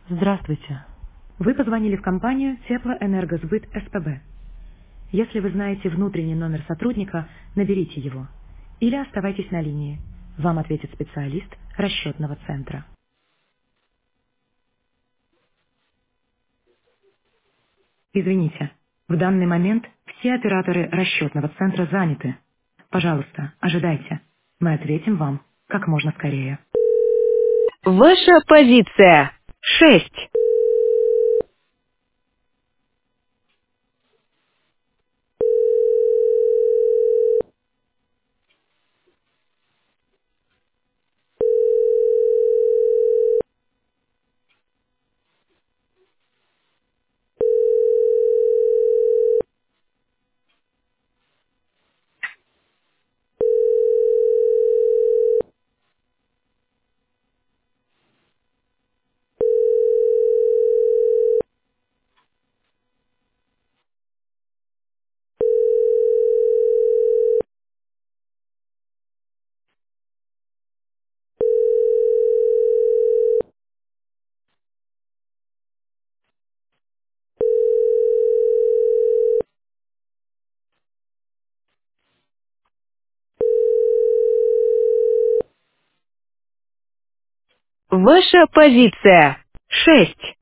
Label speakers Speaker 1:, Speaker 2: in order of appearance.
Speaker 1: Здравствуйте. Вы позвонили в компанию Теплоэнергосбыт СПБ. Если вы знаете внутренний номер сотрудника, наберите его. Или оставайтесь на линии. Вам ответит специалист расчетного центра. Извините, в данный момент все операторы расчетного центра заняты. Пожалуйста, ожидайте. Мы ответим вам как можно скорее. Ваша позиция 6. Ваша позиция 6.